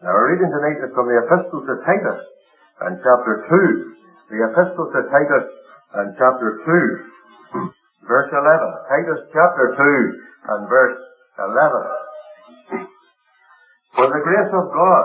Now our reading tonight is from the Epistle to Titus and chapter 2. The Epistle to Titus and chapter 2, verse 11. Titus chapter 2 and verse 11. For the grace of God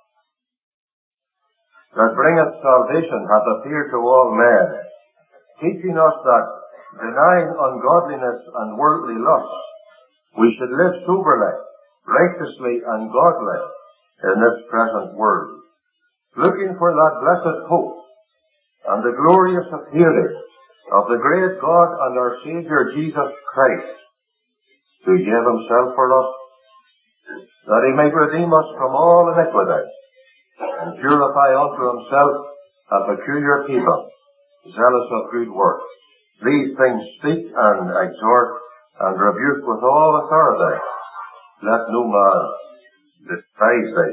that bringeth salvation hath appeared to all men, teaching us that, denying ungodliness and worldly lusts, we should live soberly, righteously, and godly in this present world, looking for that blessed hope and the glorious appearing of the great God and our Saviour Jesus Christ, who gave himself for us, that he might redeem us from all iniquity, and purify unto himself a peculiar people, zealous of good works. These things speak and exhort and rebuke with all authority. Let no man despise thee.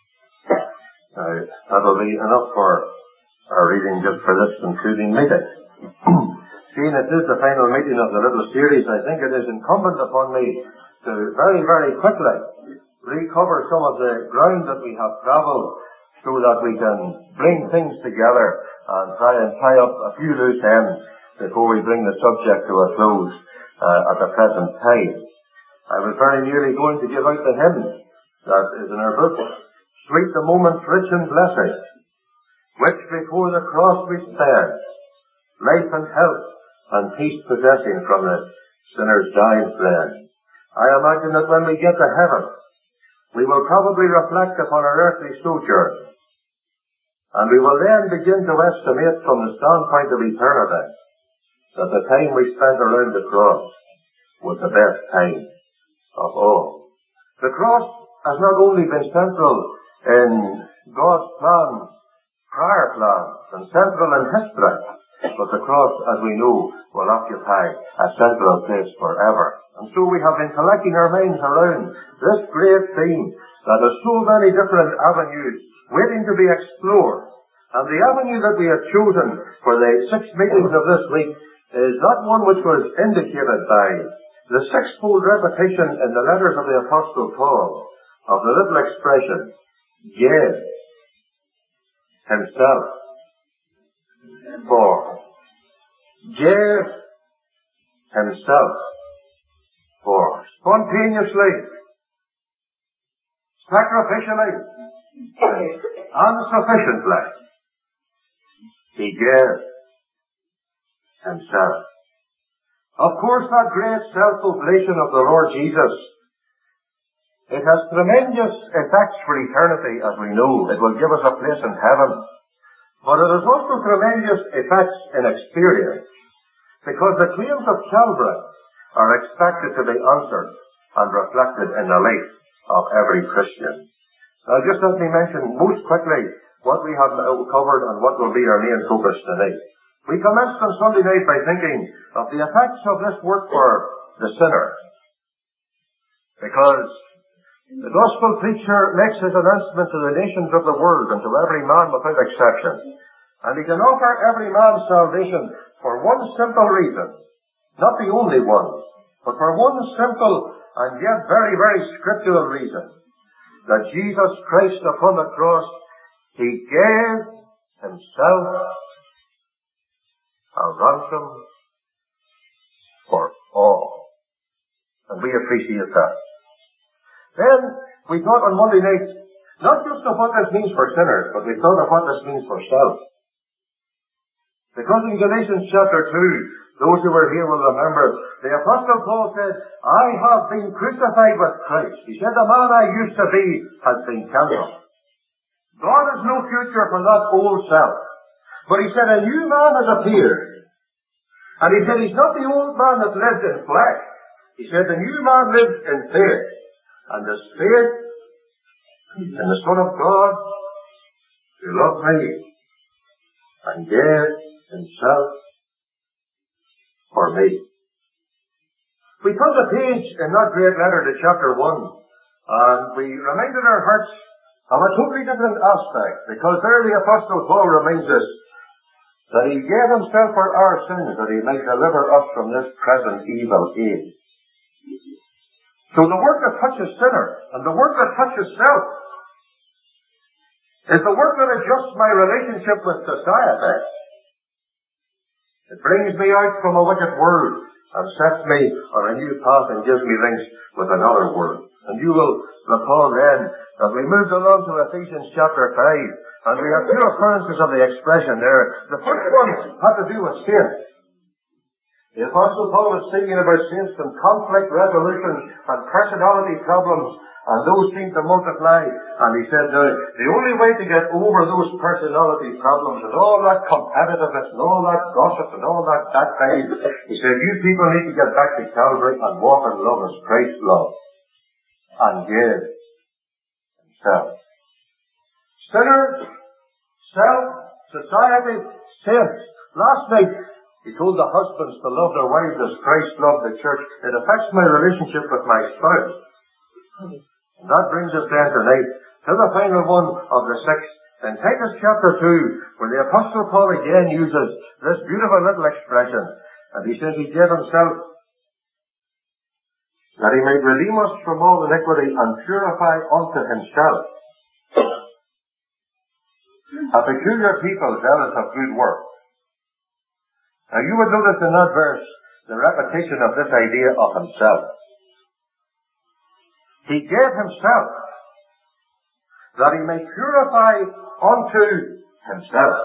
Now, that'll be enough for our reading just for this concluding meeting. Seeing it is the final meeting of the little series, I think it is incumbent upon me to very, very quickly recover some of the ground that we have travelled, so that we can bring things together and try and tie up a few loose ends before we bring the subject to a close at the present time. I was very nearly going to give out the hymn that is in our book, Sweet the Moment, Rich in Blessing, which before the cross we stand, life and health and peace possessing from the sinner's dying friend. I imagine that when we get to heaven, we will probably reflect upon our earthly sojourn, and we will then begin to estimate from the standpoint of eternity that the time we spent around the cross was the best time of all. The cross has not only been central in God's plan, prior plans, and central in history, but the cross, as we know, will occupy a central place forever. And so we have been collecting our minds around this great theme that has so many different avenues waiting to be explored. And the avenue that we have chosen for the 6 meetings of this week is not one which was indicated by the sixfold repetition in the letters of the Apostle Paul of the little expression, gave himself for. Gave himself for. Spontaneously, sacrificially, and sufficiently, he gave himself. Of course, that great self-oblation of the Lord Jesus, it has tremendous effects for eternity, as we know. It will give us a place in heaven. But it has also tremendous effects in experience, because the claims of Calvary are expected to be answered and reflected in the life of every Christian. Now, just let me mention most quickly what we have covered and what will be our main focus tonight. We commenced on Sunday night by thinking of the effects of this work for the sinner, because the gospel preacher makes his announcement to the nations of the world and to every man without exception. And he can offer every man salvation for one simple reason. Not the only one, but for one simple and yet very, very scriptural reason. That Jesus Christ upon the cross, he gave himself a ransom for all. And we appreciate that. Then, we thought on Monday night, not just of what this means for sinners, but we thought of what this means for self. Because in Galatians chapter 2, those who were here will remember, the Apostle Paul said, I have been crucified with Christ. He said, the man I used to be has been cancelled. God has no future for that old self. But he said, a new man has appeared. And he said, he's not the old man that lived in flesh. He said, the new man lives in faith. And the faith in the Son of God, who loved me and gave himself for me. We turned the page in that great letter to chapter 1, and we reminded our hearts of a totally different aspect, because there the Apostle Paul reminds us that he gave himself for our sins, that he might deliver us from this present evil age. So the work that touches sinner, and the work that touches self, is the work that adjusts my relationship with society. It brings me out from a wicked world and sets me on a new path and gives me links with another world. And you will recall then that we moved along to Ephesians chapter 5, and we have two occurrences of the expression there. The first one had to do with saints. The Apostle Paul was speaking about saints and conflict resolution and personality problems, and those seem to multiply. And he said, the only way to get over those personality problems and all that competitiveness and all that gossip and all that backbiting, he said, you people need to get back to Calvary and walk in love as Christ loved and gave himself. Sinners, self, society, saints. Last night, he told the husbands to love their wives as Christ loved the church. It affects my relationship with my spouse. And that brings us then tonight to the final one of the six. In Titus chapter 2, where the Apostle Paul again uses this beautiful little expression. And he says he gave himself that he might redeem us from all iniquity and purify unto himself a peculiar people zealous of good works. Now you would notice in that verse the repetition of this idea of himself. He gave himself that he may purify unto himself.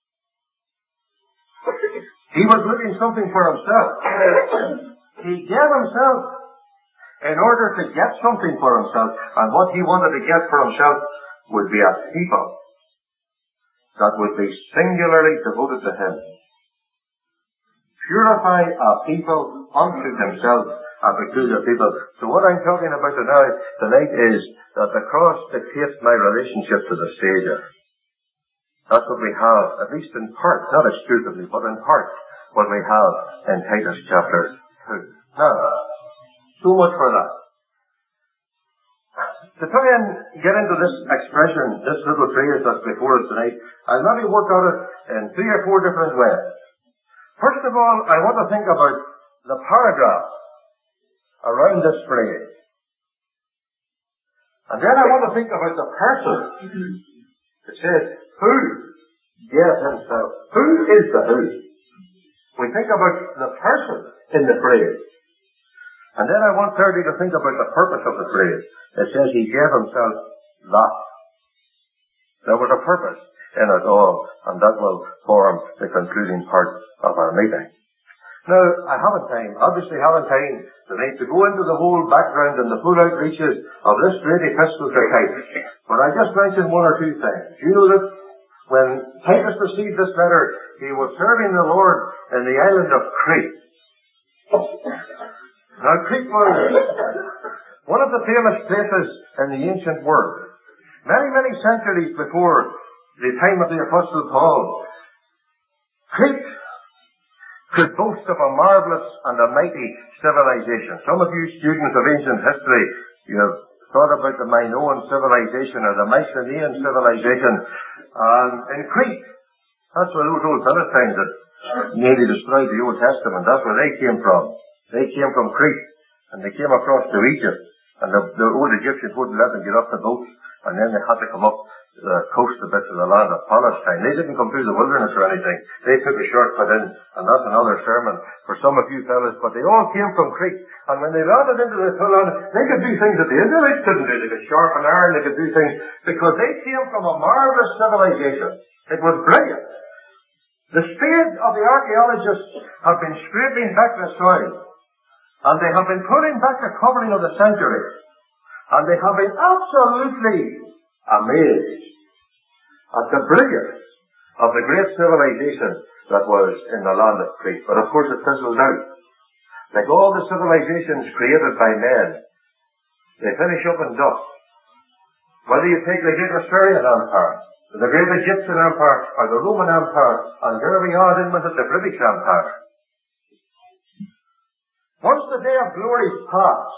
He was looking something for himself. He gave himself in order to get something for himself, and what he wanted to get for himself would be a people that would be singularly devoted to him. Purify a people unto himself, a peculiar people. So what I'm talking about tonight is that the cross dictates my relationship to the Saviour. That's what we have, at least in part, not exclusively, but in part, what we have in Titus chapter 2. Now, so much for that. To try and get into this expression, this little phrase that's before us tonight, I'll maybe work on it in 3 or 4 different ways. First of all, I want to think about the paragraph around this phrase. And then I want to think about the person. It says, who gave himself? Who is the who? We think about the person in the phrase. And then I want thirdly to think about the purpose of the phrase. It says he gave himself that. There was a purpose in it all, and that will form the concluding part of our meeting. Now, I obviously haven't time tonight to go into the whole background and the full outreaches of this great epistle to Titus. But I just mentioned 1 or 2 things. You know that when Titus received this letter, he was serving the Lord in the island of Crete. Now, Crete was one of the famous places in the ancient world. Many, many centuries before the time of the Apostle Paul, Crete could boast of a marvelous and a mighty civilization. Some of you students of ancient history, you have thought about the Minoan civilization or the Mycenaean civilization. And in Crete, that's where those old Philistines that nearly destroyed the Old Testament, that's where they came from. They came from Crete, and they came across to Egypt. And the old Egyptians wouldn't let them get off the boats, and then they had to come up the coast a bit to the land of Palestine. They didn't come through the wilderness or anything. They took a shortcut in, and that's another sermon for some of you fellas, but they all came from Crete. And when they landed into the land, they could do things that the Israelites couldn't do. They could sharpen iron, they could do things, because they came from a marvelous civilization. It was brilliant. The spade of the archaeologists have been scraping back the soil, and they have been pulling back the covering of the centuries, and they have been absolutely amazed at the brilliance of the great civilization that was in the land of Crete. But of course it fizzled out. Like all the civilizations created by men, they finish up in dust. Whether you take the great Assyrian Empire, the great Egyptian Empire, or the Roman Empire, and there we are in with it, the British Empire. Once the day of glory is past,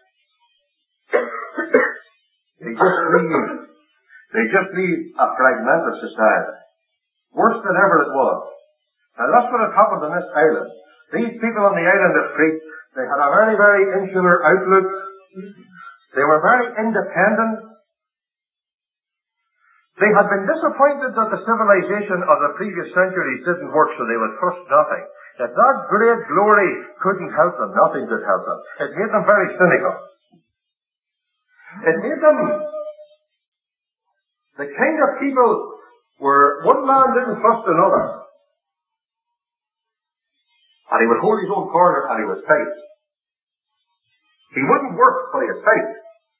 they just leave a fragmented society. Worse than ever it was. Now that's what had happened on this island. These people on the island of Crete, they had a very, very insular outlook. They were very independent. They had been disappointed that the civilization of the previous centuries didn't work, so they would trust nothing. If that great glory couldn't help them, nothing could help them. It made them very cynical. It made them the kind of people where one man didn't trust another. And he would hold his own corner and he was faith. He wouldn't work, but he had faith.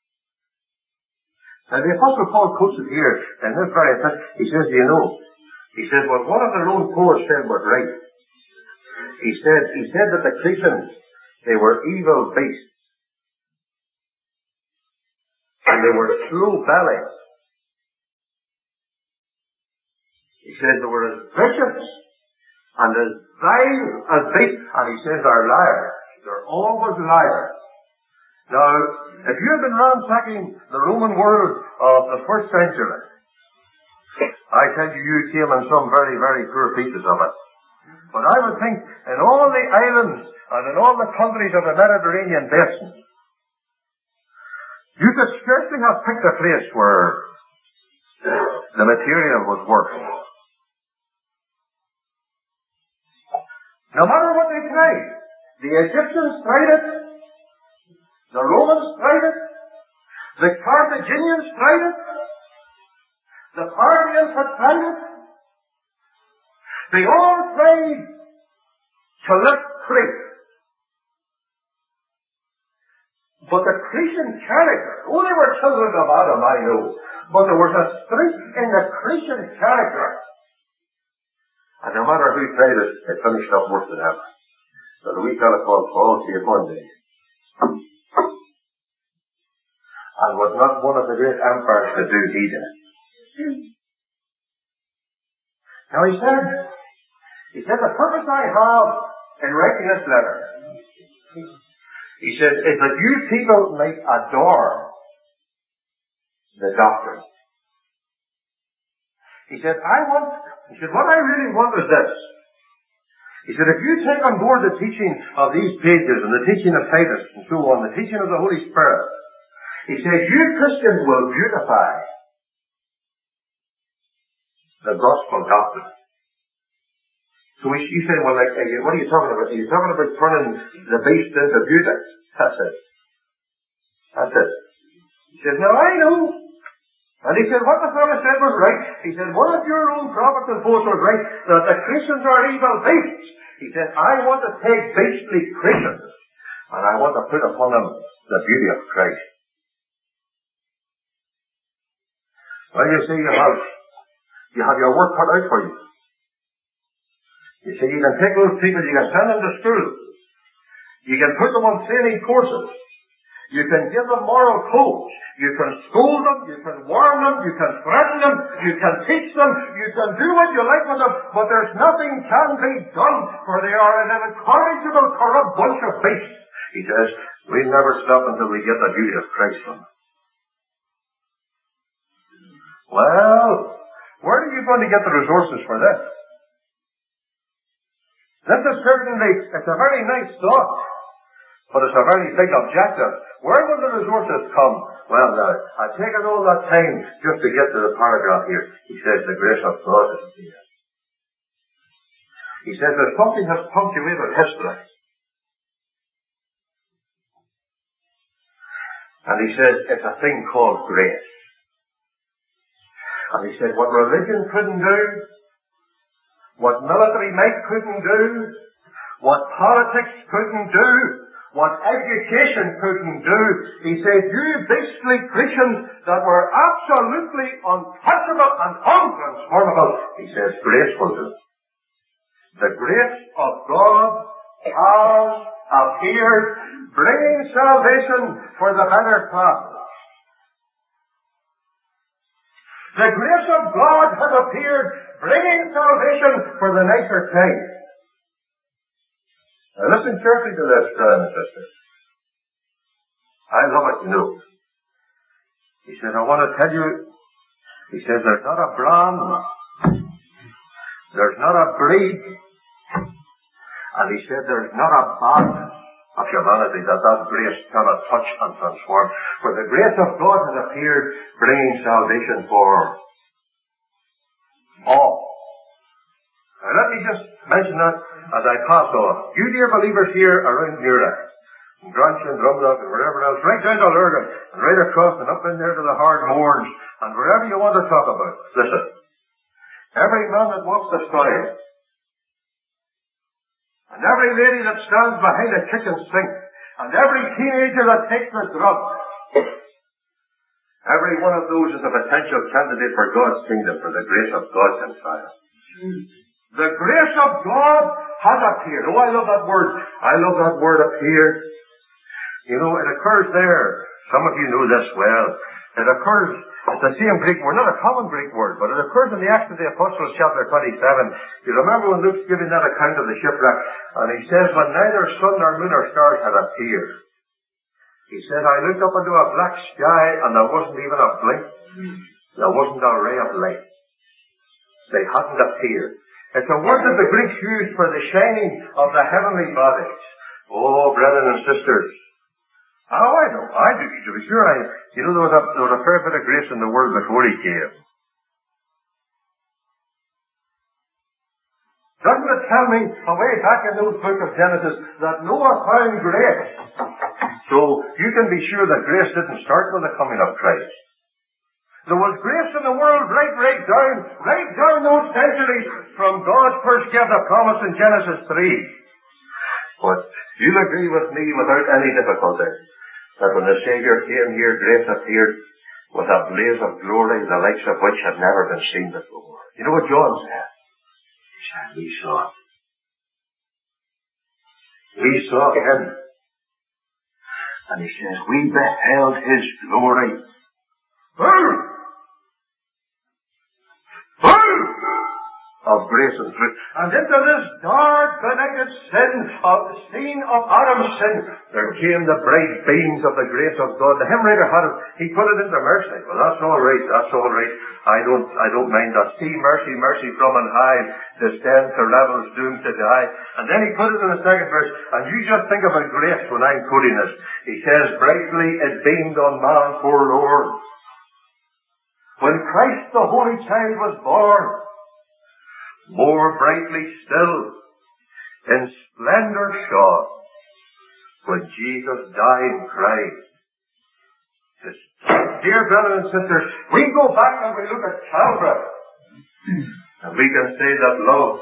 Now the Apostle Paul quotes it here in this very thing. He says, you know, he says, well, one of their own poets said was right. He said that the Cretans, they were evil beasts. And they were slow-bellied. He says they were as vicious and as vile as beasts. And he says they're liars. They're always liars. Now, if you had been ransacking the Roman world of the first century, I tell you, you came in some very, very poor pieces of it. But I would think in all the islands and in all the countries of the Mediterranean basin, you could scarcely have picked a place where the material was worse. No matter what they tried, the Egyptians tried it, the Romans tried it, the Carthaginians tried it, the Parthians had tried it. They all tried to lift Crete. But the Cretan character, oh, they were children of Adam, I know, but there was a streak in the Cretan character. And no matter who tried it, it finished up worse than ever. So the wee fellow called Paul came one day, and was not one of the great empires to do, he did. Now he said, the purpose I have in writing this letter, he said, is that you people might adore the doctrine. He said, what I really want is this. He said, if you take on board the teaching of these pages and the teaching of Titus and so on, the teaching of the Holy Spirit, he said, you Christians will beautify the gospel doctrine. So you say, well, like, what are you talking about? Are you talking about turning the beast into beauty? That's it. That's it. He said, now I know. And he said, what the fellow said was right. He said, one of your own prophets and poets was right, that the Christians are evil beasts. He said, I want to take beastly Christians, and I want to put upon them the beauty of Christ. Well, you see, you have your work cut out for you. You see, you can take those people, you can send them to school. You can put them on training courses. You can give them moral codes. You can scold them, you can warn them, you can threaten them, you can teach them, you can do what you like with them, but there's nothing can be done, for they are an incorrigible, corrupt bunch of beasts. He says, we'll never stop until we get the beauty of Christ from them. Well, where are you going to get the resources for this? This is certainly, it's a very nice thought, but it's a very big objective. Where will the resources come? Well, now, I've taken all that time just to get to the paragraph here. He says, the grace of God is here. He says, there's something has punctuated history. And he says, it's a thing called grace. And he said, what religion couldn't do, what military might couldn't do, what politics couldn't do, what education couldn't do, he said, you beastly Christians that were absolutely untouchable and untransformable, he says, grace will do. The grace of God has appeared, bringing salvation for the better classes. The grace of God has appeared, bringing salvation for the nicer kind. Now listen carefully to this, brothers and sisters. I love it, you know. He said, I want to tell you, he says, there's not a brand, there's not a breed, and he said, there's not a band of humanity that grace cannot touch and transform. For the grace of God has appeared, bringing salvation for All. Now let me just mention that as I pass on. You dear believers here around Newry, and Grange and Drumlock and wherever else, right down to Lurgan, and right across and up in there to the hard moors, and wherever you want to talk about, listen. Every man that walks the soil, and every lady that stands behind a kitchen sink, and every teenager that takes a drug, every one of those is a potential candidate for God's kingdom, for the grace of God can fire. The grace of God has appeared. Oh, I love that word. I love that word, appeared. You know, it occurs there. Some of you know this well. It occurs, it's the same Greek word, not a common Greek word, but it occurs in the Acts of the Apostles chapter 27. You remember when Luke's giving that account of the shipwreck, and he says, when neither sun nor moon or stars had appeared. He said, I looked up into a black sky, and there wasn't even a blink. There wasn't a ray of light. They hadn't appeared. It's a word that the Greeks used for the shining of the heavenly bodies. Oh, brethren and sisters. Oh, I know. I do. To be sure, there was a fair bit of grace in the world before he came. Doesn't it tell me, away back in those books of Genesis, that Noah found grace? So, you can be sure that grace didn't start with the coming of Christ. There was grace in the world right down those centuries from God first gave the promise in Genesis 3. But you'll agree with me without any difficulty that when the Saviour came here, grace appeared with a blaze of glory, the likes of which had never been seen before. You know what John said? He said, we saw him. We saw him. And he says, we beheld his glory. Of grace and truth. And into this dark, benighted scene of Adam's sin, there came the bright beams of the grace of God. The hymn writer had it, he put it into mercy. Well, that's all right. I don't mind that. See mercy, mercy from on high, descend to rebels doomed to die. And then he put it in the second verse, and you just think about grace when I'm quoting this. He says, brightly it beamed on man forlorn. When Christ the Holy Child was born, more brightly still, in splendor shone, when Jesus died and cried. Dear brothers and sisters, we go back and we look at Calvary, and we can say that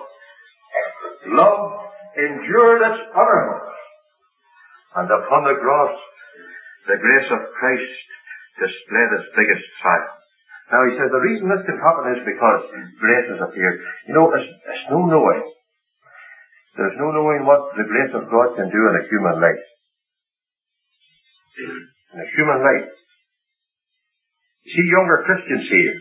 love endured its uttermost, and upon the cross, the grace of Christ displayed its biggest triumph. Now he says the reason this can happen is because grace has appeared. You know, there's no knowing. There's no knowing what the grace of God can do in a human life. In a human life. You see younger Christians here.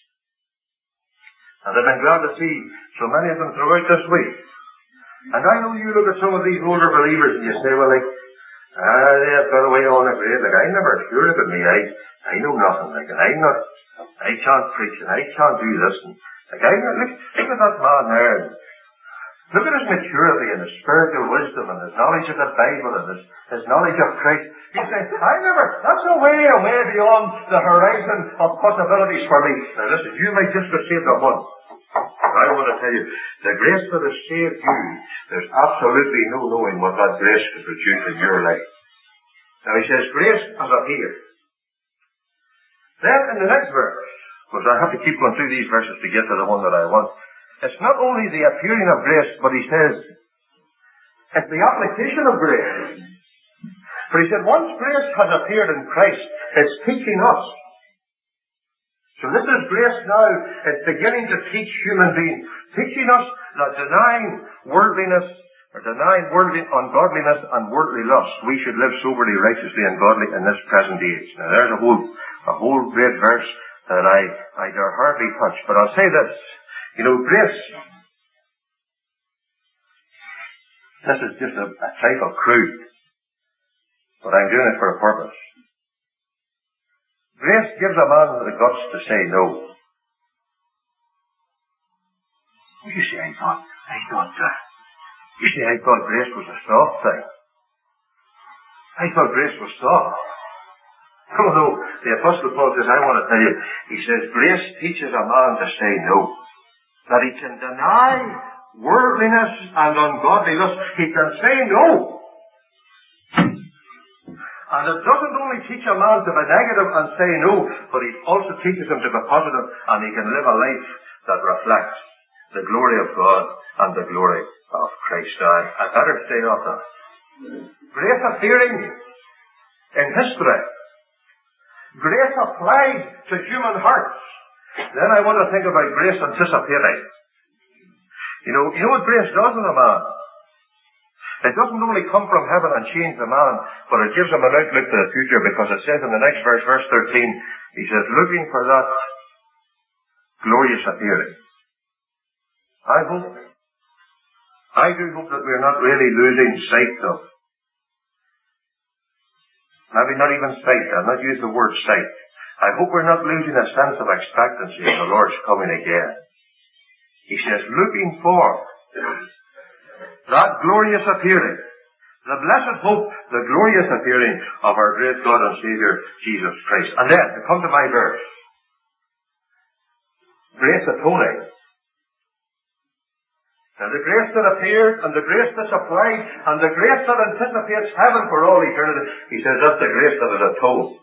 And I've been glad to see so many of them throughout this week. And I know you look at some of these older believers and you say, well, they've got away on a grade. Like, I never sure look at me. I know nothing. Like, and I can't preach and I can't do this. And like, look at that man there. Look at his maturity and his spiritual wisdom and his knowledge of the Bible and his knowledge of Christ. You say, that's a way beyond the horizon of possibilities for me. Now listen, you might just be saved at once. I want to tell you, the grace that has saved you, there's absolutely no knowing what that grace could produce in your life. Now he says, grace has appeared. Then in the next verse, because I have to keep going through these verses to get to the one that I want, it's not only the appearing of grace, but he says, it's the application of grace. For he said, once grace has appeared in Christ, it's teaching us. So this is grace now. It's beginning to teach human beings, teaching us that denying worldliness, or denying worldly ungodliness and worldly lust, we should live soberly, righteously, and godly in this present age. Now there's a whole great verse that I dare hardly touch, but I'll say this. You know, grace, this is just a trifle crude, but I'm doing it for a purpose. Grace gives a man the guts to say no. You see, I thought grace was a soft thing. I thought grace was soft. Although the Apostle Paul says, I want to tell you, he says, grace teaches a man to say no. that he can deny worldliness and ungodly lust. He can say no. And it doesn't only teach a man to be negative and say no, but it also teaches him to be positive, and he can live a life that reflects the glory of God and the glory of Christ. I better stay off that. Grace appearing in history. Grace applied to human hearts. Then I want to think about grace anticipating. You know what grace does in a man? It doesn't only come from heaven and change the man, but it gives him an outlook to the future, because it says in the next verse, verse 13, he says, looking for that glorious appearing. I do hope that we're not really losing sight of, maybe not even sight, I'll not use the word sight. I hope we're not losing a sense of expectancy of the Lord's coming again. He says, looking for that glorious appearing, the blessed hope, the glorious appearing of our great God and Saviour, Jesus Christ. And then, to come to my verse, grace atoning. Now the grace that appeared, and the grace that's applied, and the grace that anticipates heaven for all eternity, he says that's the grace that is atoned,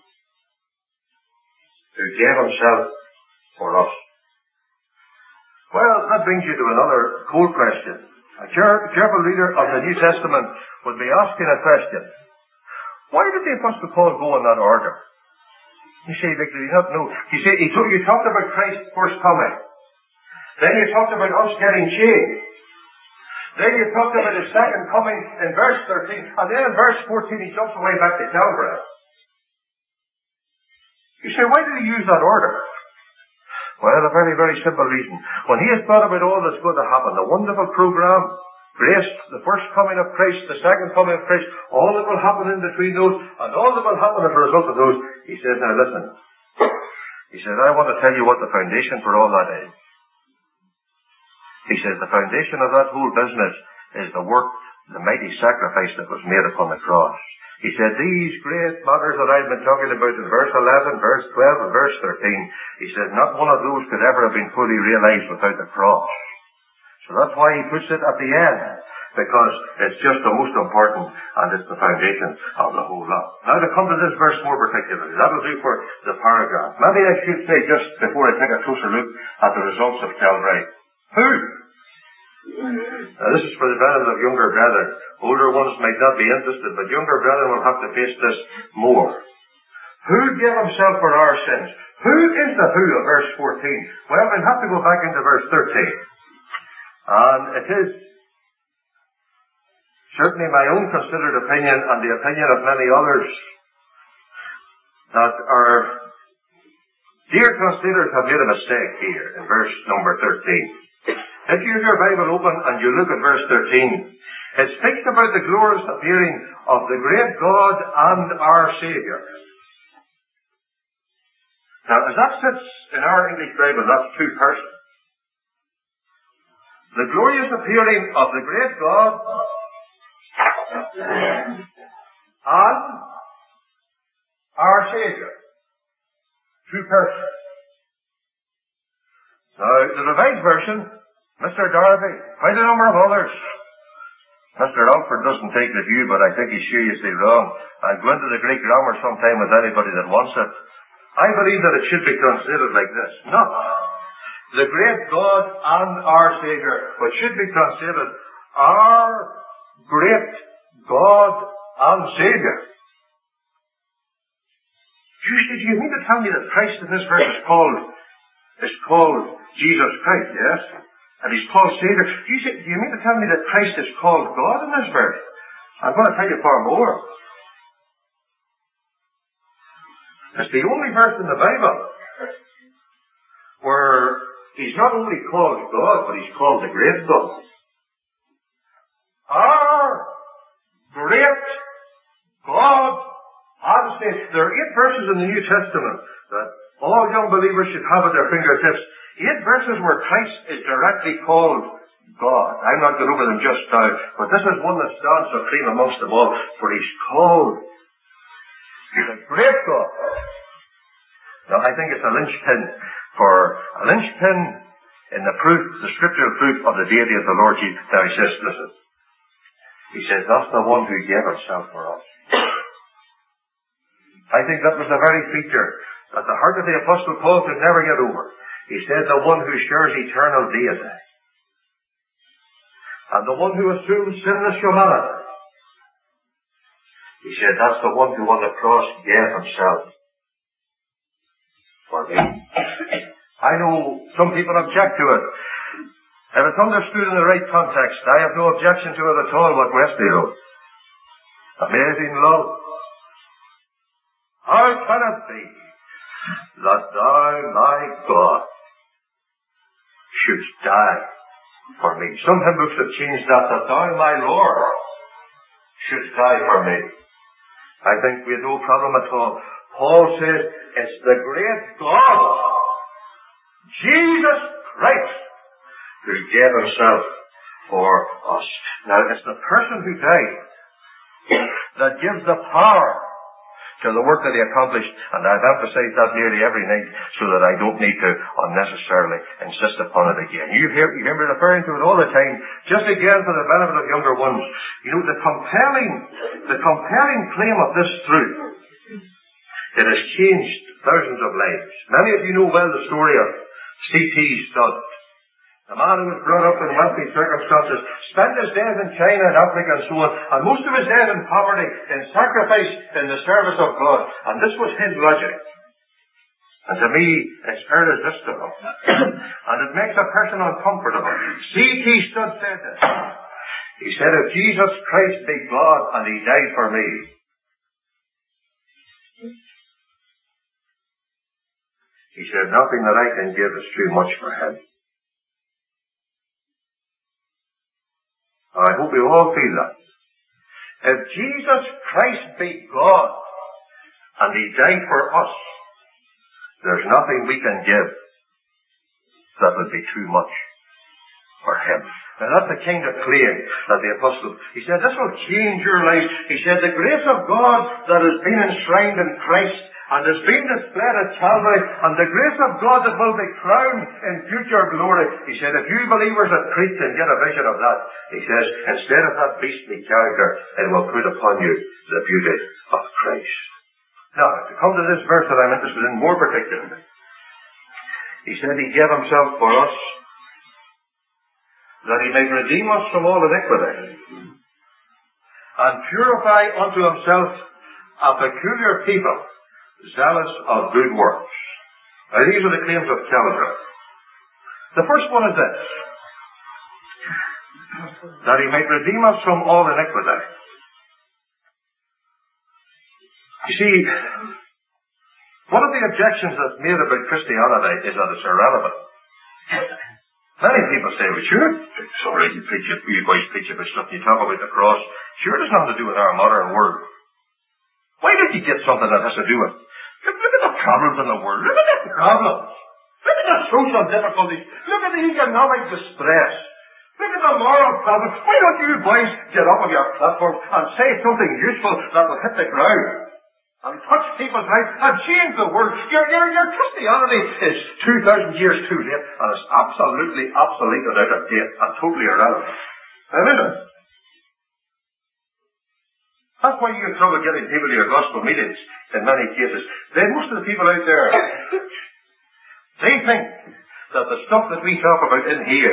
who gave himself for us. Well, that brings you to another cool question. A careful reader of the New Testament would be asking a question. Why did the Apostle Paul go in that order? You say, Victor, you don't know. You talked about Christ's first coming. Then you talked about us getting changed. Then you talked about his second coming in verse 13. And then in verse 14 he jumps away back to Calvary. You say, why did he use that order? Well, a very, very simple reason. When he has thought about all that's going to happen, the wonderful program, grace, the first coming of Christ, the second coming of Christ, all that will happen in between those, and all that will happen as a result of those, he says, now listen. He says, I want to tell you what the foundation for all that is. He says, the foundation of that whole business is the work, the mighty sacrifice that was made upon the cross. He said, these great matters that I've been talking about in verse 11, verse 12, and verse 13, he said, not one of those could ever have been fully realized without the cross. So that's why he puts it at the end, because it's just the most important, and it's the foundation of the whole lot. Now to come to this verse more particularly, that'll do for the paragraph. Maybe I should say, just before I take a closer look at the results of Calvary, who? Now this is for the benefit of younger brethren. Older ones might not be interested, but younger brethren will have to face this more. Who gave himself for our sins? Who is the who of verse 14? Well, we'll have to go back into verse 13. And it is certainly my own considered opinion, and the opinion of many others, that our dear translators have made a mistake here in verse number 13. If you have your Bible open and you look at verse 13, it speaks about the glorious appearing of the great God and our Saviour. Now, as that sits in our English Bible, that's two persons. The glorious appearing of the great God and our Saviour. Two persons. Now, the Revised Version, Mr. Darby, quite a number of others. Mr. Alford doesn't take the view, but I think he's seriously wrong. I'll go into the Greek grammar sometime with anybody that wants it. I believe that it should be translated like this. Not the great God and our Saviour, but should be translated our great God and Saviour. Do you mean to tell me that Christ in this verse is called Jesus Christ, yes? And he's called Saviour. Do you mean to tell me that Christ is called God in this verse? I'm going to tell you far more. It's the only verse in the Bible where he's not only called God, but he's called the great God. Our great God and Saviour. There are 8 verses in the New Testament that all young believers should have at their fingertips. 8 verses where Christ is directly called God. I'm not going over them just now, but this is one that stands supreme amongst them all, for he's called the great God. Now, I think it's a linchpin in the proof, the scriptural proof of the deity of the Lord Jesus. Now he says, listen. He says, that's the one who gave himself for us. I think that was the very feature that the heart of the Apostle Paul could never get over. He said, the one who shares eternal deity. And the one who assumes sinless humanity. He said, that's the one who on the cross gave himself for me. I know some people object to it. If it's understood in the right context, I have no objection to it at all what Wesley wrote. Amazing love. How can it be that thou, my God, shouldst die for me? Some hymn books have changed that thou, my Lord, shouldst die for me. I think we have no problem at all. Paul says, it's the great God, Jesus Christ, who gave himself for us. Now, it's the person who died that gives the power to the work that he accomplished, and I've emphasized that nearly every night so that I don't need to unnecessarily insist upon it again. You hear me referring to it all the time, just again for the benefit of younger ones. You know, the compelling claim of this truth, it has changed thousands of lives. Many of you know well the story of C.T. Studd. The man who was brought up in wealthy circumstances, spent his days in China and Africa and so on, and most of his days in poverty, in sacrifice, in the service of God. And this was his logic. And to me, it's irresistible. And it makes a person uncomfortable. C.T. Studd said this. He said, if Jesus Christ be God and he died for me, he said, nothing that I can give is too much for him. I hope we all feel that. If Jesus Christ be God and he died for us, there's nothing we can give that would be too much for him. Now that's the kind of claim that the apostle, he said, this will change your life. He said, the grace of God that has been enshrined in Christ and has been displayed at Calvary, and the grace of God that will be crowned in future glory. He said, if you believers at Crete can get a vision of that, he says, instead of that beastly character, it will put upon you the beauty of Christ. Now, to come to this verse that I'm interested in more particularly, he said he gave himself for us, that he may redeem us from all iniquity, and purify unto himself a peculiar people, zealous of good works. Now, these are the claims of Calvary. The first one is this, that he might redeem us from all iniquity. You see, one of the objections that's made about Christianity is that it's irrelevant. Many people say, well, sure, it's all right, you boys preach about stuff, you talk about the cross. Sure, it has nothing to do with our modern world. Why don't you get something that has to do with, look at the problems in the world, look at the problems, look at the social difficulties, look at the economic distress, look at the moral problems. Why don't you boys get up on your platform and say something useful that will hit the ground and touch people's lives and change the world? Your Christianity is 2,000 years too late, and it's absolutely obsolete and out of date and totally irrelevant. Now, isn't it? That's why you have trouble getting people to your gospel meetings in many cases. Most of the people out there, they think that the stuff that we talk about in here,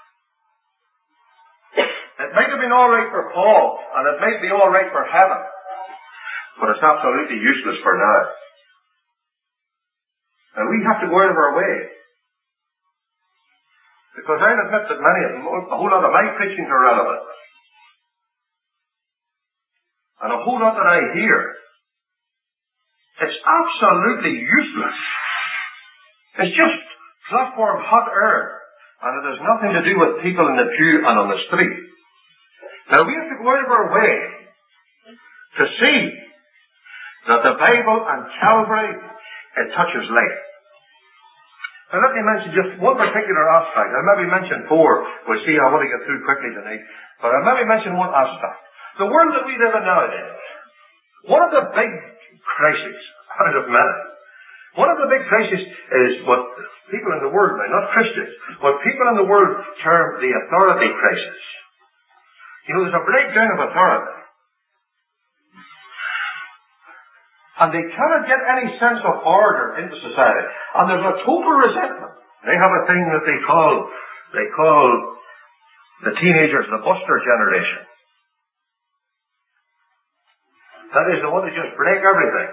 it might have been all right for Paul, and it might be all right for heaven, but it's absolutely useless for now. And we have to go out of our way. Because I'll admit that a whole lot of my preachings are relevant. And a whole lot that I hear, it's absolutely useless. It's just platform hot air. And it has nothing to do with people in the pew and on the street. Now we have to go out of our way to see that the Bible and Calvary, it touches life. Now let me mention just one particular aspect. I'll maybe mention four. We'll see, I want to get through quickly tonight. But I'll maybe mention one aspect. The world that we live in nowadays, one of the big crises out of many, One of the big crises is what people in the world, now not Christians, what people in the world term the authority crisis. You know, there's a breakdown of authority. And they cannot get any sense of order into society. And there's a total resentment. They have a thing that they call the teenagers the Buster generation. That is the one that just break everything.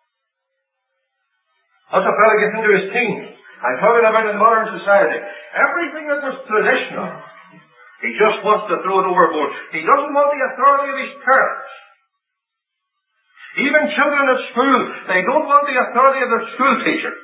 Once a fellow gets into his teens, I'm talking about in modern society, everything that was traditional, he just wants to throw it overboard. He doesn't want the authority of his parents. Even children at school, they don't want the authority of their school teacher.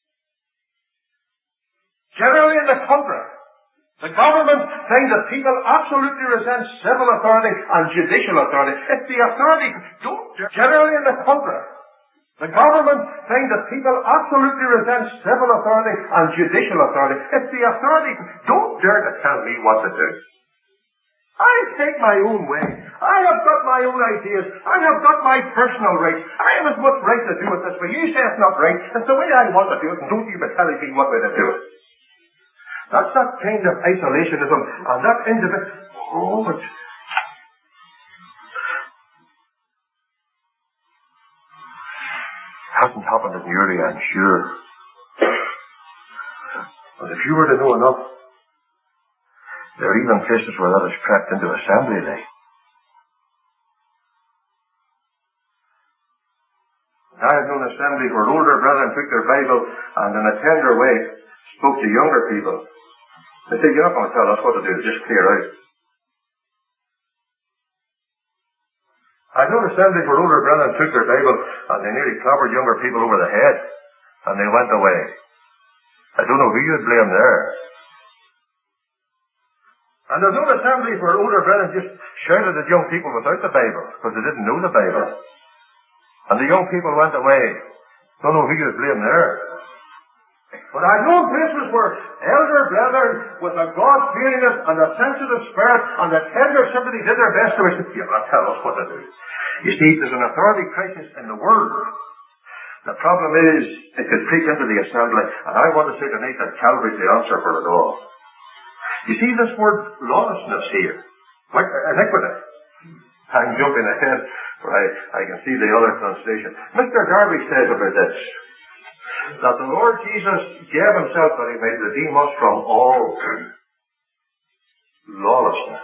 Generally in the country, the government thinks that people absolutely resent civil authority and judicial authority. It's the authority, generally in the country, the government thinks that people absolutely resent civil authority and judicial authority. It's the authority, don't dare to tell me what to do. I take my own way. I have got my own ideas. I have got my personal rights. I have as much right to do it this way. You say it's not right. It's the way I want to do it, and don't you be telling me what way to do it. That's that kind of isolationism, and that individual. Oh, it hasn't happened in Uri, I'm sure. But if you were to know enough, there are even places where that has crept into assembly day. I have known assembly where older brethren took their Bible and in a tender way spoke to younger people. They said, you're not going to tell us what to do, just clear out. I've known assemblies where older brethren took their Bible and they nearly clobbered younger people over the head and they went away. I don't know who you'd blame there. And there's no assemblies where older brethren just shouted at young people without the Bible, because they didn't know the Bible. And the young people went away. Don't know who you'd blame there. But I've known places where elder brethren with a God-fearingness and a sensitive spirit and a tender sympathy did their best to say, you're not telling us what to do. You see, there's an authority crisis in the world. The problem is, it could creep into the assembly, and I want to say tonight that Calvary's the answer for it all. You see this word lawlessness here, like iniquity. I'm jumping ahead, for I can see the other translation. Mr. Darby says about this, that the Lord Jesus gave himself that he might redeem us from all lawlessness.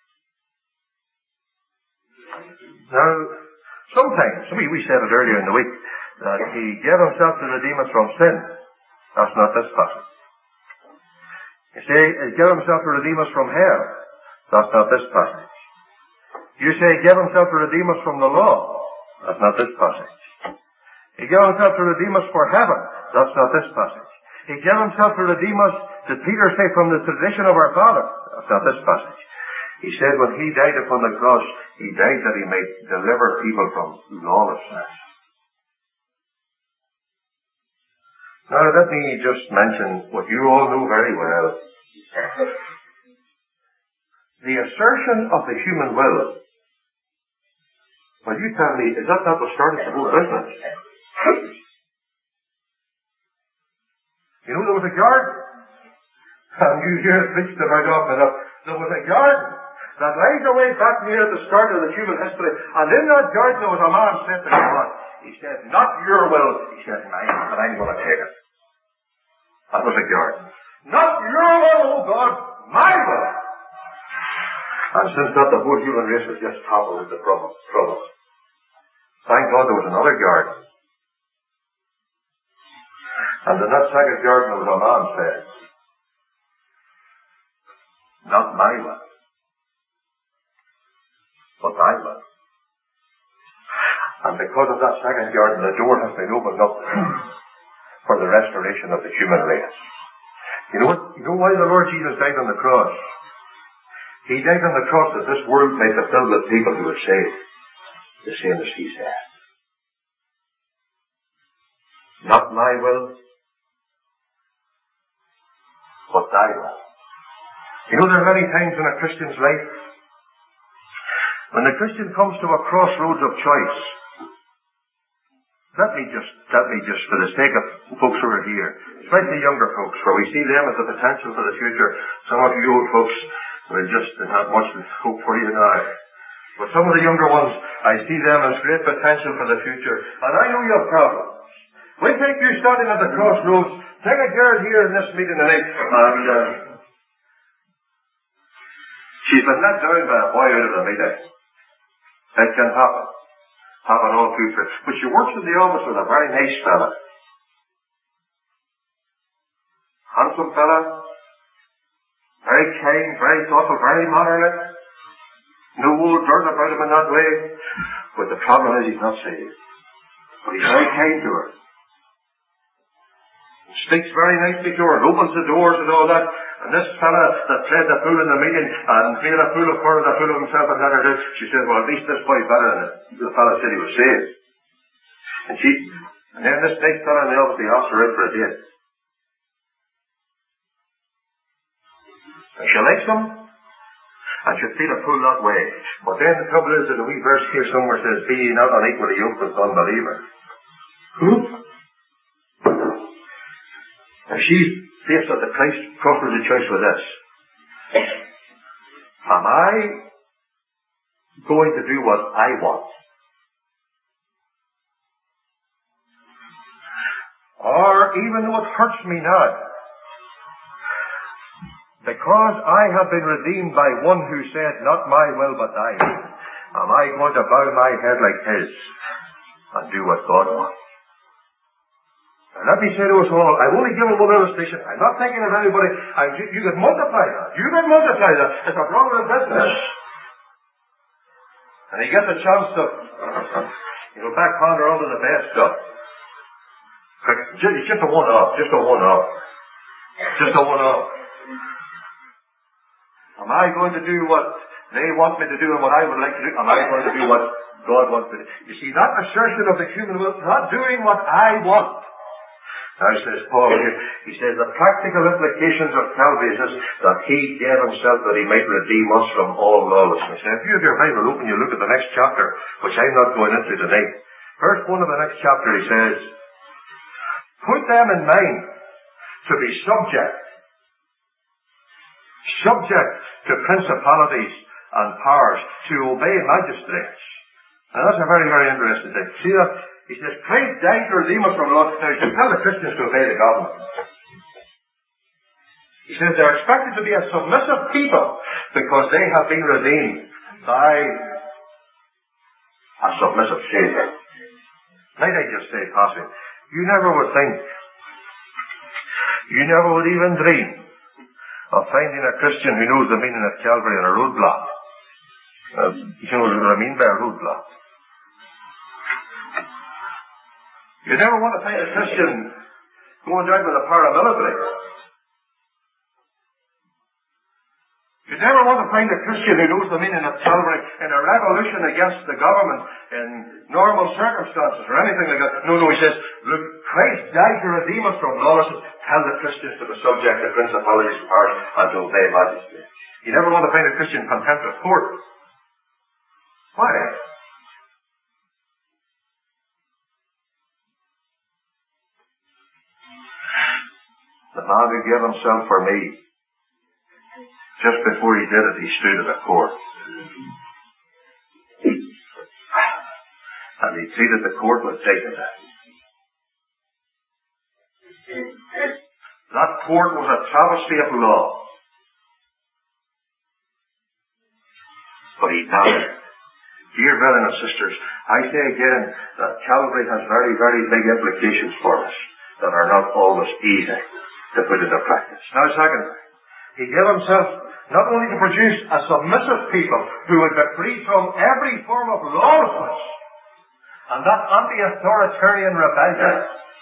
Now, sometimes, we said it earlier in the week, that he gave himself to redeem us from sin. That's not this passage. You say, he gave himself to redeem us from hell. That's not this passage. You say, he gave himself to redeem us from the law. That's not this passage. He gave himself to redeem us for heaven. That's not this passage. He gave himself to redeem us, did Peter say, from the tradition of our father. That's not this passage. He said when he died upon the cross, he died that he might deliver people from lawlessness. Now let me just mention what you all know very well. The assertion of the human will. Well, you tell me, is that not what started the whole business? You know, there was a garden. And you hear it preached about often enough. There was a garden that lies away back near the start of the human history. And in that garden there was a man said to God. He said, not your will. He said, mine, but I'm going to take it. That was a garden. Not your will, oh God, my will. And since that, the whole human race was just toppled into trouble. Thank God there was another garden. And in that second garden there was a man said, not my will, but thy will. And because of that second garden, the door has been opened up for the restoration of the human race. You know why the Lord Jesus died on the cross? He died on the cross that this world might be filled with people who would say the same as he said. Not my will, but thy will. You know, there are many times in a Christian's life when the Christian comes to a crossroads of choice. Let me just, for the sake of folks who are here, especially younger folks, where we see them as the potential for the future. Some of you old folks will just not much hope for you now. But some of the younger ones, I see them as great potential for the future. And I know you have problems. We take you standing at the crossroads. Take a girl here in this meeting tonight, and she's been let down by a boy out of the meeting. It can happen. Happen all future. But she works in the office with a very nice fella. Handsome fella. Very kind, very thoughtful, very mannerly. No old dirt about him in that way. But the problem is he's not saved. But he's very kind to her. Speaks very nicely to her, opens the doors and all that. And this fella that played the fool in the meeting and made a fool of her and a fool of himself and let her do, she says, well, at least this boy's better than the fella said he was saved. And then this nice fella in the office, he asks her out for a date. And she likes him, and she'll feel a fool that way. But then the trouble is that a wee verse here somewhere says, be ye not unequally yoked with unbelievers. And she's faced at the crossroads of choice with this. Am I going to do what I want? Or even though it hurts me now, because I have been redeemed by one who said, not my will but thine, am I going to bow my head like his and do what God wants? And let me say to us all, I've only given one illustration. I'm not thinking of anybody. You could multiply that. You could multiply that. It's a brother in business. And he gets a chance to, backhand her onto the best stuff. Just a one-off. Just a one-off. Just a one-off. Am I going to do what they want me to do and what I would like to do? Am I going to do what God wants me to do? You see, that assertion of the human will, not doing what I want. Now says Paul here, he says the practical implications of Calvary is this, that he gave himself that he might redeem us from all lawlessness. Now if you have your Bible open, you look at the next chapter, which I'm not going into tonight. Verse 1 of the next chapter he says, put them in mind to be subject to principalities and powers, to obey magistrates. Now that's a very, very interesting thing. See that? He says, Christ died to redeem us from law. Now, he should tell the Christians to obey the government. He says they're expected to be a submissive people because they have been redeemed by a submissive Savior. Might I just say, passing, you never would even dream of finding a Christian who knows the meaning of Calvary on a roadblock. You know what I mean by a roadblock? You never want to find a Christian going down with a paramilitary. You never want to find a Christian who knows the meaning of Calvary in a revolution against the government in normal circumstances or anything like that. No, he says, look, Christ died to redeem us from lawlessness. Tell the Christians to be subject to principalities and powers and to obey magistrates. You never want to find a Christian contempt of court. Why? The man who gave himself for me, just before he did it, he stood in a court. And he treated the court with dignity. That court was a travesty of law. But he died. Dear brethren and sisters, I say again that Calvary has very, very big implications for us that are not always easy to put into practice. Now, secondly, he gave himself not only to produce a submissive people who would be free from every form of lawlessness and that anti-authoritarian rebellion,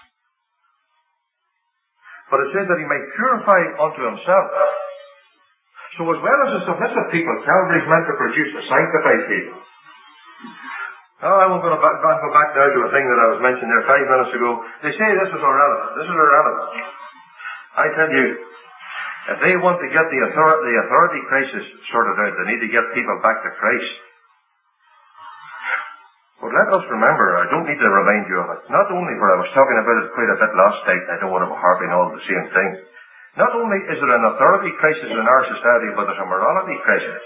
but it says that he might purify unto himself. So as well as a submissive people, Calvary is meant to produce a sanctified people. Now, I won't go back now to a thing that I was mentioning there 5 minutes ago. They say this is irrelevant. This is irrelevant. I tell you, if they want to get the authority crisis sorted out, they need to get people back to Christ. But let us remember, I don't need to remind you of it, not only, for I was talking about it quite a bit last night, I don't want to be harping on the same thing. Not only is there an authority crisis in our society, but there's a morality crisis.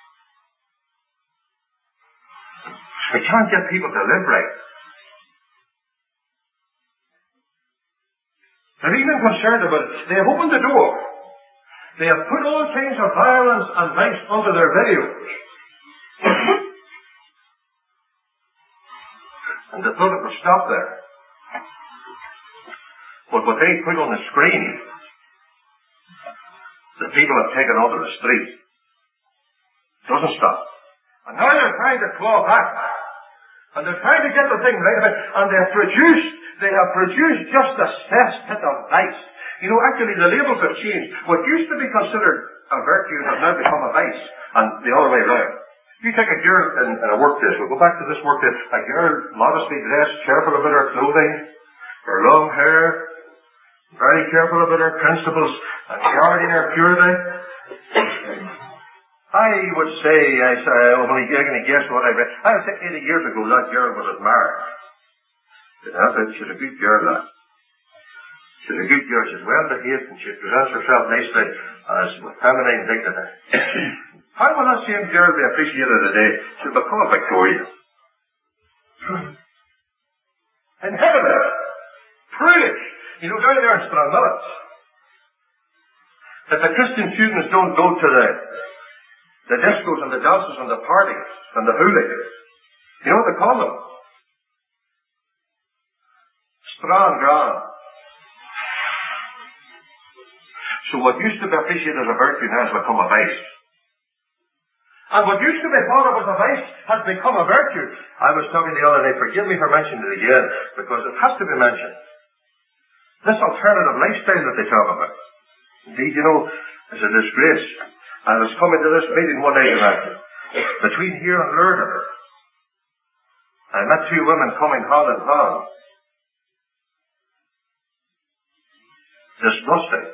We can't get people to live right. They're even concerned about it. They have opened the door. They have put all kinds of violence and vice onto their videos. And they thought it would stop there. But what they put on the screen, the people have taken onto the street. It doesn't stop. And now they're trying to claw back. And they're trying to get the thing right about it. And they have produced just a cesspit of vice. You know, actually the labels have changed. What used to be considered a virtue has now become a vice. And the other way around. You take a girl in a workplace, we'll go back to this workplace, a girl modestly dressed, careful about her clothing, her long hair, very careful about her principles, and guarding her purity. I would say, I'm only going to guess what I read, I would say 80 years ago that girl was married. She's a good girl, that. She's a good girl, she's well behaved, and she presents herself nicely as with feminine dignity. How will that same girl be appreciated today? She'll be called Victoria. In heaven, praise! You know, down there in Stranmillis, if the Christian students don't go to the discos and the dances and the parties and the hooligans, you know what they call them? Strand Grand. So what used to be appreciated as a virtue now has become a vice. And what used to be thought of as a vice has become a virtue. I was talking the other day, forgive me for mentioning it again, because it has to be mentioned. This alternative lifestyle that they talk about. Indeed, you know, is a disgrace. I was coming to this meeting one night between here and Lourdes. I met two women coming hand in hand. Disgusting.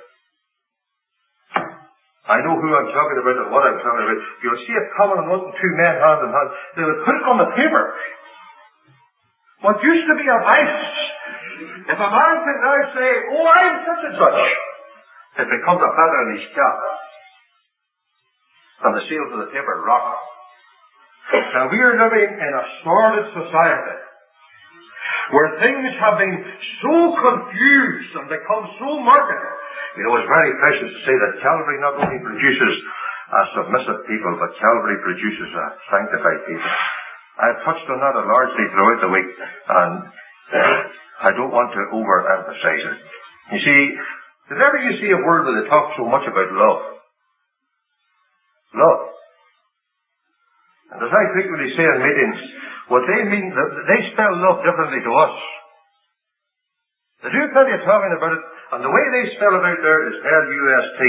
I know who I'm talking about and what I'm talking about. You'll see it coming and wanting two men hand in hand. They would put it on the paper. What used to be a vice, if a man can now say, oh, I'm such and such, it becomes a feather in his cap. And the sales of the paper rock. Now we are living in a sordid society where things have been so confused and become so murky. You know, it's very precious to say that Calvary not only produces a submissive people, but Calvary produces a sanctified people. I've touched on that largely throughout the week, and I don't want to overemphasize it. You see, did ever you see a word where they talk so much about love? Love. And as I frequently say in meetings, what they mean, they spell love differently to us. They do plenty of talking about it, and the way they spell it out there is L-U-S-T.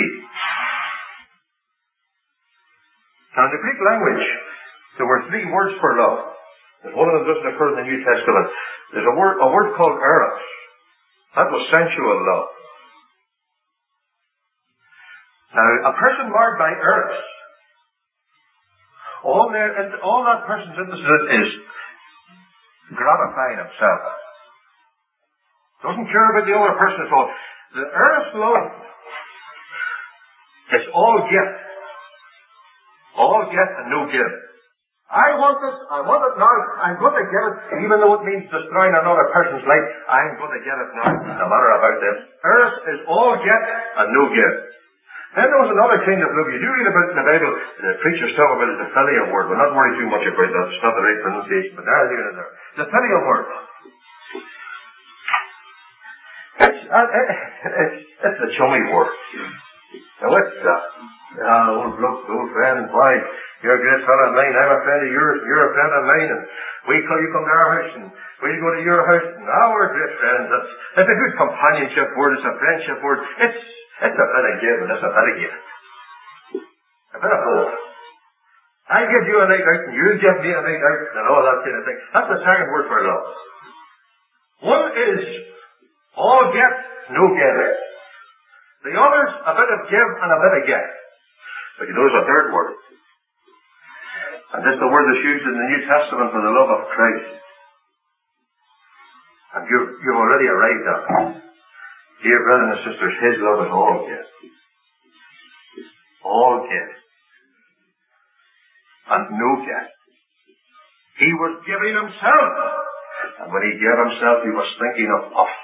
Now in the Greek language, there were three words for love. And one of them doesn't occur in the New Testament. There's a word called eros. That was sensual love. Now, a person marked by eros, all that person's interested in is gratifying himself. Doesn't care about the other person at all. The eros love is all gift. All gift and no give. I want it now, I'm going to get it, even though it means destroying another person's life, I'm going to get it now, no matter about this. Eros is all get and no give. Then there was another kind of love. You do read about it in the Bible, the preachers talk about it, the filial word. We'll not worry too much about that, it's not the right pronunciation, but there's even in there. The filial word. It's a chummy word. Now it's, old friend, why, you're a great fellow of mine, I'm a friend of yours, you're a friend of mine, and you come to our house, and we go to your house, and now we're great friends. It's a good companionship word, it's a friendship word, it's a bit of give, and it's a bit of give. A bit of both. I give you a night out, and you give me a night out, and all that kind of thing. That's the second word for love. One is all get, no give. The other's a bit of give and a bit of get. But you know there's a third word. And this is the word that's used in the New Testament for the love of Christ. And you've already arrived at it. Dear brothers and sisters, His love is all gift. All gift. And no gift. He was giving Himself. And when He gave Himself, He was thinking of us.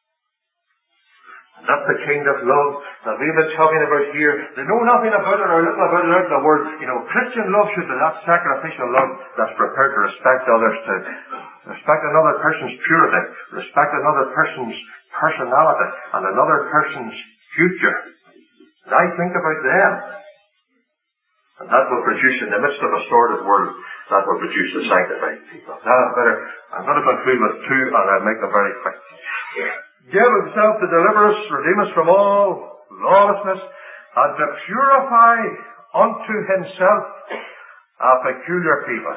And that's the kind of love that we've been talking about here. They know nothing about it or little about it out in the Word. Christian love should be that sacrificial love that's prepared to respect others, to respect another person's purity, respect another person's personality, and another person's future. And I think about them. And that will produce, in the midst of a sordid world, that will produce the sanctified people. Now, I'm going to conclude with two, and I'll make them very quick. Give Himself to deliver us, redeem us from all lawlessness, and to purify unto Himself a peculiar people.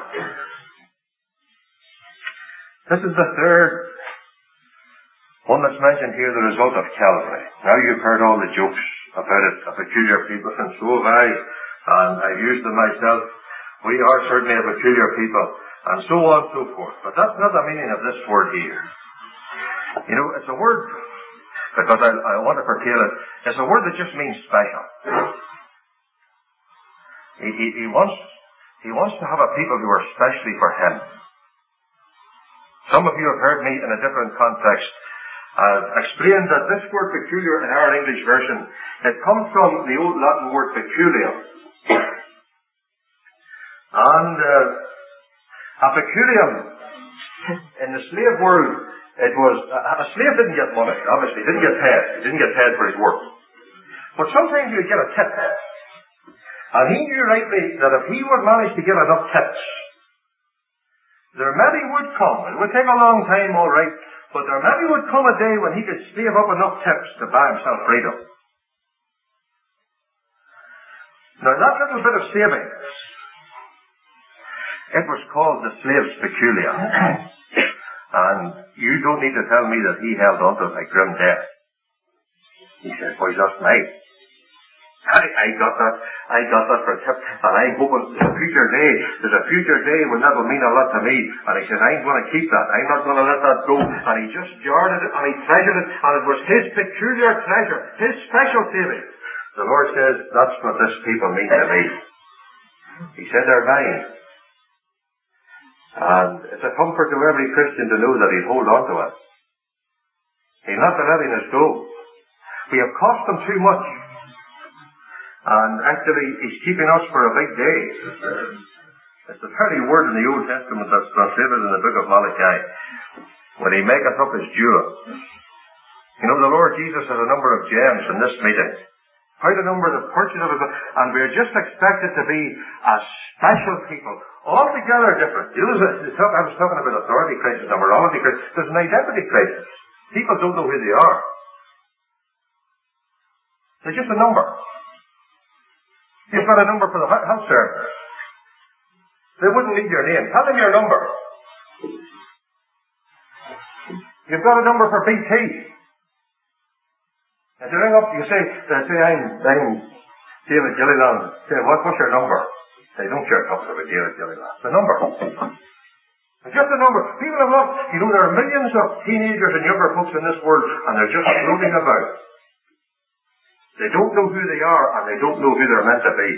This is the third one that's mentioned here, the result of Calvary. Now you've heard all the jokes about it, a peculiar people, and so have I, and I've used them myself. We are certainly a peculiar people, and so on and so forth. But that's not the meaning of this word here. It's a word, because I want to curtail it, it's a word that just means special. He wants to have a people who are specially for Him. Some of you have heard me in a different context explain that this word peculiar in our English version, it comes from the old Latin word peculium. And a peculium in the slave world, it was, a slave didn't get money, obviously, he didn't get paid for his work. But sometimes he would get a tip. And he knew rightly that if he would manage to get enough tips, there maybe would come, it would take a long time, all right, but there maybe would come a day when he could save up enough tips to buy himself freedom. Now that little bit of savings, it was called the slave's peculium. And you don't need to tell me that he held on to it like grim death. He said, boy, that's nice. I got that for a tip, and I'm hoping there's a future day when that will mean a lot to me. And he said, I'm going to keep that. I'm not going to let that go. And he just guarded it, and he treasured it, and it was his peculiar treasure, his special savings. The Lord says, that's what this people mean to me. He said, they're mine. And it's a comfort to every Christian to know that he'll hold on to it. He'll not be letting us go. We have cost him too much. And actually, he's keeping us for a big day. It's the very word in the Old Testament that's translated in the book of Malachi, when he maketh up his jewel. The Lord Jesus has a number of gems in this meeting. Quite a number of purchases of it, and we're just expected to be a special people, altogether different. I was talking about authority crisis and morality crisis. There's an identity crisis. People don't know who they are. They're just a number. You've got a number for the health service. They wouldn't need your name. Tell them your number. You've got a number for BT. If you ring up, you say, I'm David Gilliland. Say, what's your number? They don't care nothing about David Gilliland. The number. It's just a number. People have lost. There are millions of teenagers and younger folks in this world, and they're just floating about. They don't know who they are, and they don't know who they're meant to be.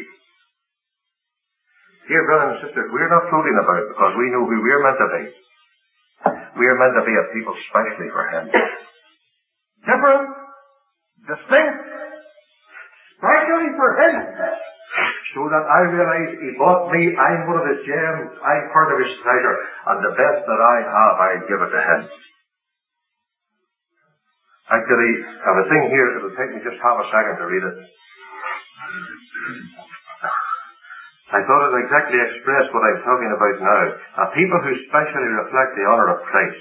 Dear brothers and sisters, we're not floating about because we know who we're meant to be. We're meant to be a people specially for Him. Different, distinct, specially for Him. So that I realize He bought me, I'm one of His gems, I'm part of His treasure, and the best that I have, I give it to Him. Actually, I have a thing here, it'll take me just half a second to read it. I thought it exactly expressed what I'm talking about now. A people who specially reflect the honor of Christ.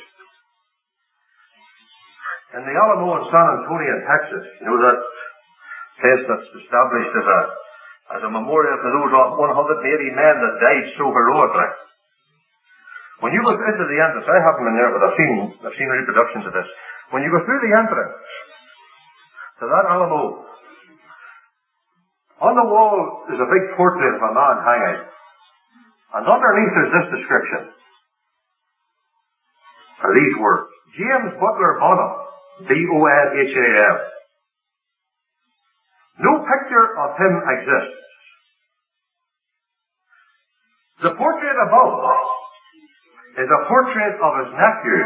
In the Alamo in San Antonio, Texas, that place that's established as a memorial to those 180 men that died so heroically. When you go into the entrance, I haven't been there, but I've seen reproductions of this. When you go through the entrance to that Alamo, on the wall is a big portrait of a man hanging. And underneath is this description. Are these words. James Butler Bonham, Bonham. No picture of him exists. The portrait above is a portrait of his nephew,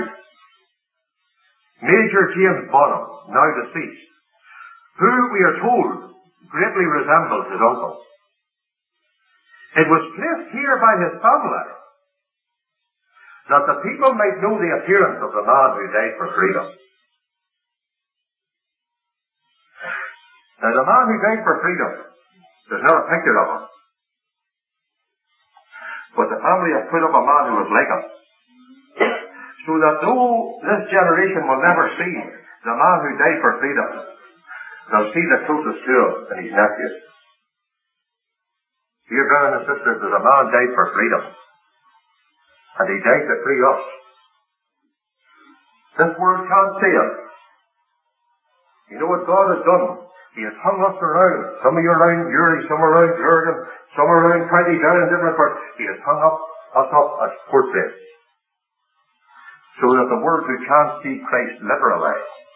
Major James Bonham, now deceased, who we are told greatly resembles his uncle. It was placed here by his family that the people might know the appearance of the man who died for freedom. Now, the man who died for freedom, there's not a picture of him. But the family have put up a man who was like him. So that though this generation will never see the man who died for freedom, they'll see the closest to him and his nephew. Dear brothers and sisters, there's a man died for freedom. And he died to free us. This world can't see him. You know what God has done? He has hung us around. Some of you around Uri, some around Jurgen, some around County Down in different parts. He has hung us up as portraits. So that the world who can't see Christ literally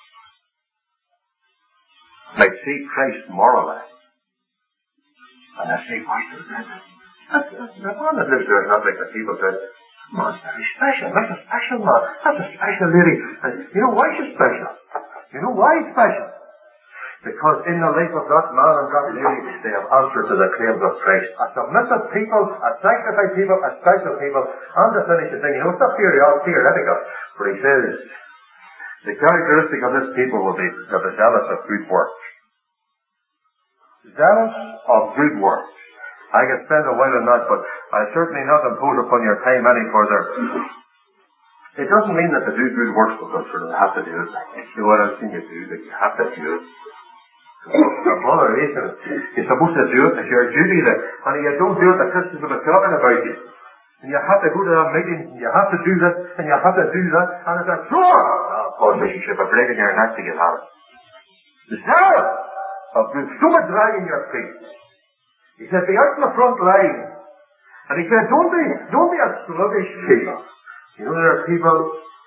might see Christ morally. And I say, why do that? The man that lives there is not like the people that, man's very special. That's a special man. That's a special lady. And you know why she's special? You know why he's special? Because in the life of that man and that lady, they have answered to the claims of Christ. A submissive people, a sanctified people, a special people, and to finish the thing. You know, it's not theoretical, but he says, the characteristic of this people will be to be zealous of good works. Zealous of good works. I can spend a while on that, but I'll certainly not impose upon your time any further. It doesn't mean that to do good works because you have to do it. You know what else can you do? That you have to do it. Your botheration. You're supposed to do it. It's your duty that, and if you don't do it, the Christians will be talking about you. And you have to go to that meeting, and you have to do this, and you have to do that, and it's a sure politicianship of breaking your neck to get out. The zealous of doing so much dragging your feet. He said, be out in the front line. And he said, don't be a sluggish people. You know, there are people,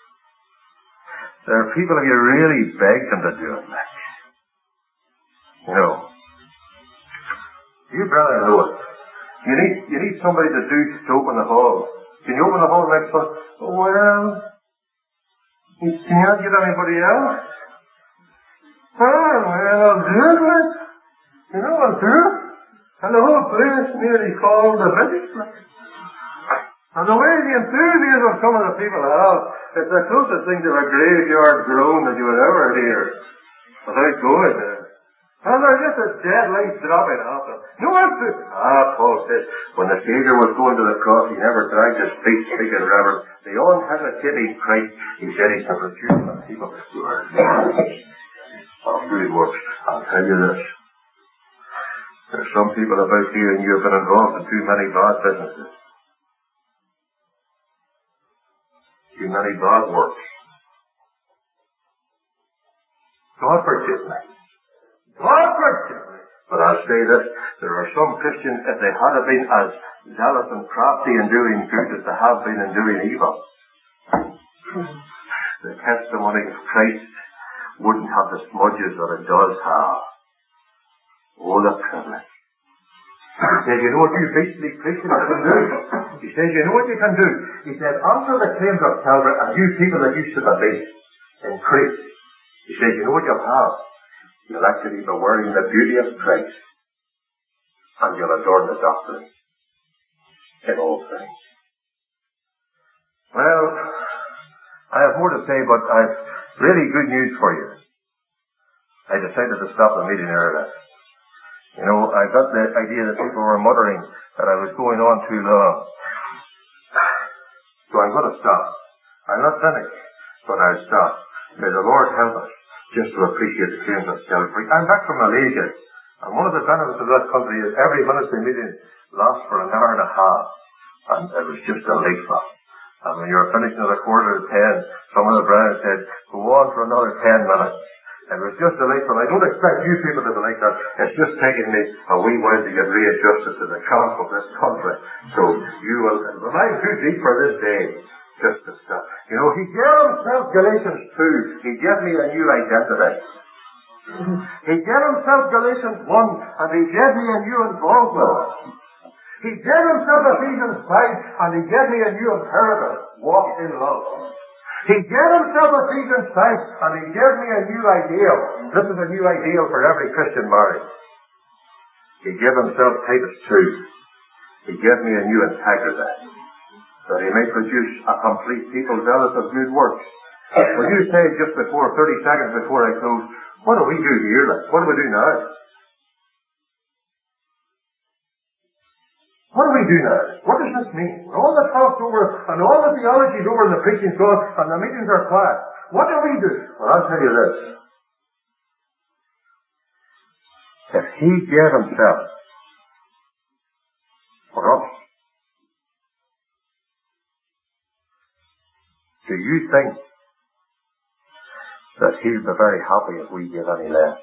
if you really beg them to do it, like, you know, you better know it. You need somebody to open the hall. Can you open the hall next one? Oh, well, can you not get anybody else? Well, I'll do it, like. You know, I'll do it. And the whole place nearly called the village, like. And the way the enthusiasm some of the people have, it's the closest thing to a graveyard groan that you would ever hear without going there. And they're just a dead light dropping off them. No answer. Paul says, when the Savior was going to the cross, he never dragged his feet speaking reverence. The unhesitating Christ, he said he can produce the people who are of good works. I'll tell you this. There's some people about here and you have been involved in too many bad businesses. Too many bad works. God forgive me. God forgive me. But I'll say this, there are some Christians, if they had been as zealous and crafty in doing good as they have been in doing evil, the testimony of Christ wouldn't have the smudges that it does have. Oh, the privilege. He says, you know what you beastly Christians can do? He says, you know what you can do? He said, answer the claims of Calvary and you people that used to be increase. He says, you know what you'll have? You'll actually be wearing the beauty of Christ and you'll adorn the doctrine in all things. Well, I have more to say, but I've really good news for you. I decided to stop the meeting early. You know, I got the idea that people were muttering that I was going on too long. So I'm going to stop. I'm not finished, but I'll stop. May the Lord help us just to appreciate the claims of Calvary. I'm back from Malaysia, and one of the benefits of that country is every ministry meeting lasts for an hour and a half, and it was just a late one. And when you're finishing at 9:45, some of the brothers said, go on for another 10 minutes. It was just delightful. I don't expect you people to be like that. It's just taking me a wee while to get readjusted to the clock of this country. So you will, but I'm too deep for this day. Just to stop. You know, he gave himself, Galatians 2, he gave me a new identity. He gave himself Galatians 1, and he gave me a new involvement. He gave himself Ephesians 5, and he gave me a new imperative. Walk in love. He gave himself Ephesians 5, and he gave me a new ideal. This is a new ideal for every Christian marriage. He gave himself Titus 2. He gave me a new integrity, that he may produce a complete people zealous of good works. Will you say just before, 30 seconds before I close, what do we do here? What do we do now? What do we do now? What does this mean? When all the talk's over, and all the theology's over, and the preaching's gone, and the meetings are quiet, what do we do? Well, I'll tell you this. If he gave himself for us, do you think that he'll be very happy if we give any less?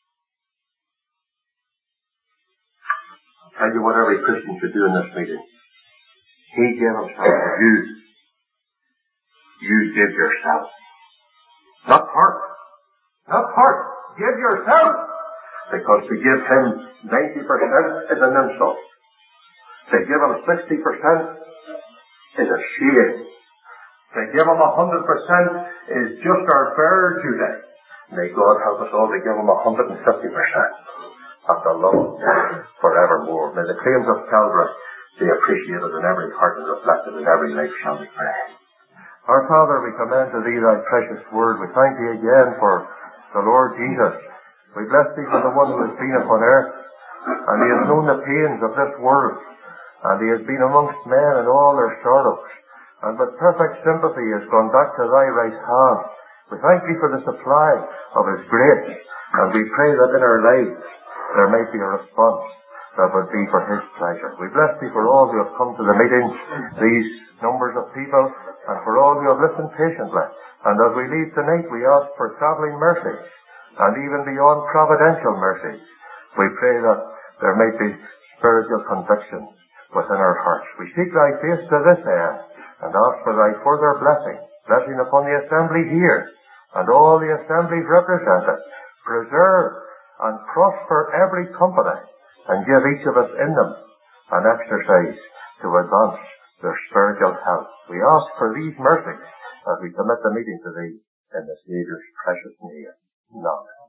I'll tell you what every Christian should do in this meeting. He gave himself for you. You give yourself. Not part. Not part. Give yourself. Because to give him 90% is an insult. To give him 60% is a shame. To give him 100% is just our bare duty. May God help us all to give him 150%. Of the love forevermore. May the claims of Calvary be appreciated in every heart and reflected in every life, shall we pray. Our Father, we commend to Thee Thy precious word. We thank Thee again for the Lord Jesus. We bless Thee for the one who has been upon earth, and He has known the pains of this world, and He has been amongst men in all their sorrows, and with perfect sympathy has gone back to Thy right hand. We thank Thee for the supply of His grace, and we pray that in our lives there may be a response that would be for His pleasure. We bless Thee for all who have come to the meeting, these numbers of people, and for all who have listened patiently. And as we leave tonight, we ask for travelling mercy, and even beyond providential mercy. We pray that there may be spiritual conviction within our hearts. We seek Thy face to this end, and ask for Thy further blessing upon the assembly here, and all the assemblies represented. Preserve and prosper every company, and give each of us in them an exercise to advance their spiritual health. We ask for these mercies as we commit the meeting to Thee in the Saviour's precious name. Amen.